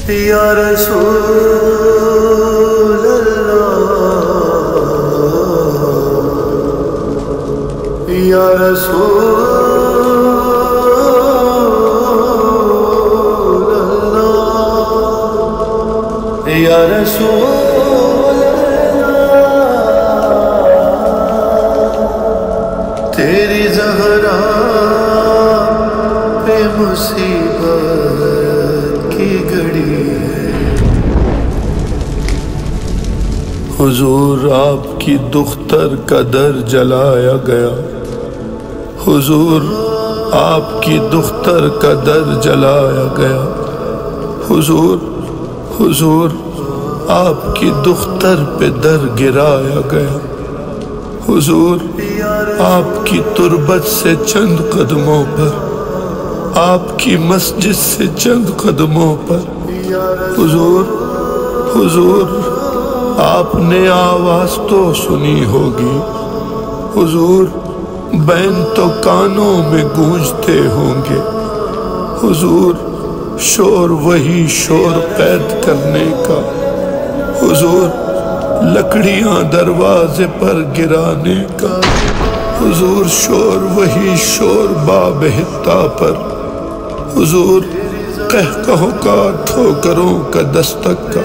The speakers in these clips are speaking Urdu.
یا رسول اللہ یا رسول اللہ یا رسول اللہ تیری زہرا پہ مصیبت کی گھڑی ہے۔ حضور آپ کی دختر کا در جلایا گیا، حضور آپ کی دختر کا در جلایا گیا، حضور آپ کی دختر پہ در گرایا گیا، حضور آپ کی تربت سے چند قدموں پر، آپ کی مسجد سے چند قدموں پر، حضور آپ نے آواز تو سنی ہوگی، حضور بین تو کانوں میں گونجتے ہوں گے، حضور شور وہی شور قید کرنے کا، حضور لکڑیاں دروازے پر گرانے کا، حضور شور وہی شور باب حتا پر، حضور قہقہوں کا ٹھوکروں کا دستک کا،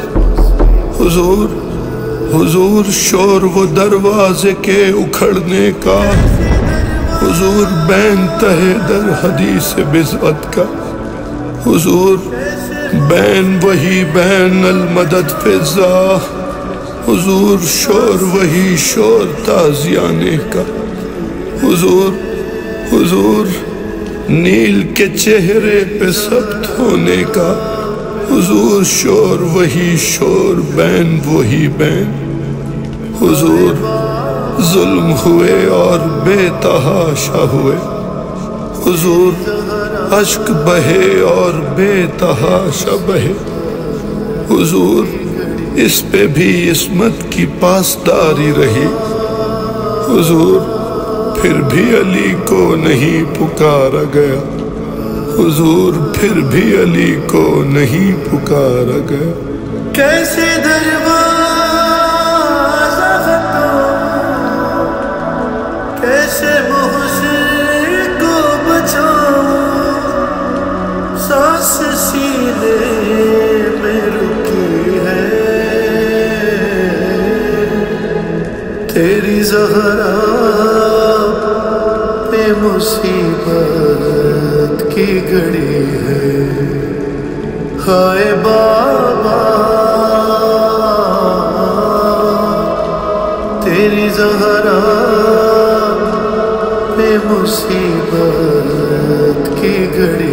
حضور شور وہ دروازے کے اکھڑنے کا، حضور بین تہے در حدیث بضعت کا، حضور بین وہی بین المدد فضا، حضور شور وہی شور تازیانے کا، حضور نیل کے چہرے پہ ثبت ہونے کا، حضور شور وہی شور بین وہی بین، حضور ظلم ہوئے اور بے تحاشا ہوئے، حضور اشک بہے اور بے تحاشا بہے، حضور اس پہ بھی عصمت کی پاسداری رہی، حضور پھر بھی علی کو نہیں پکارا گیا، حضور پھر بھی علی کو نہیں پکارا گیا۔ کیسے دروازہ ختم، کیسے محسن کو بچاؤں، سانس سینے میں رکی ہے، تیری زہرا پہ مصیبت کی گھڑی ہے، ہائے بابا تیری زہرا پہ مصیبت کی گھڑی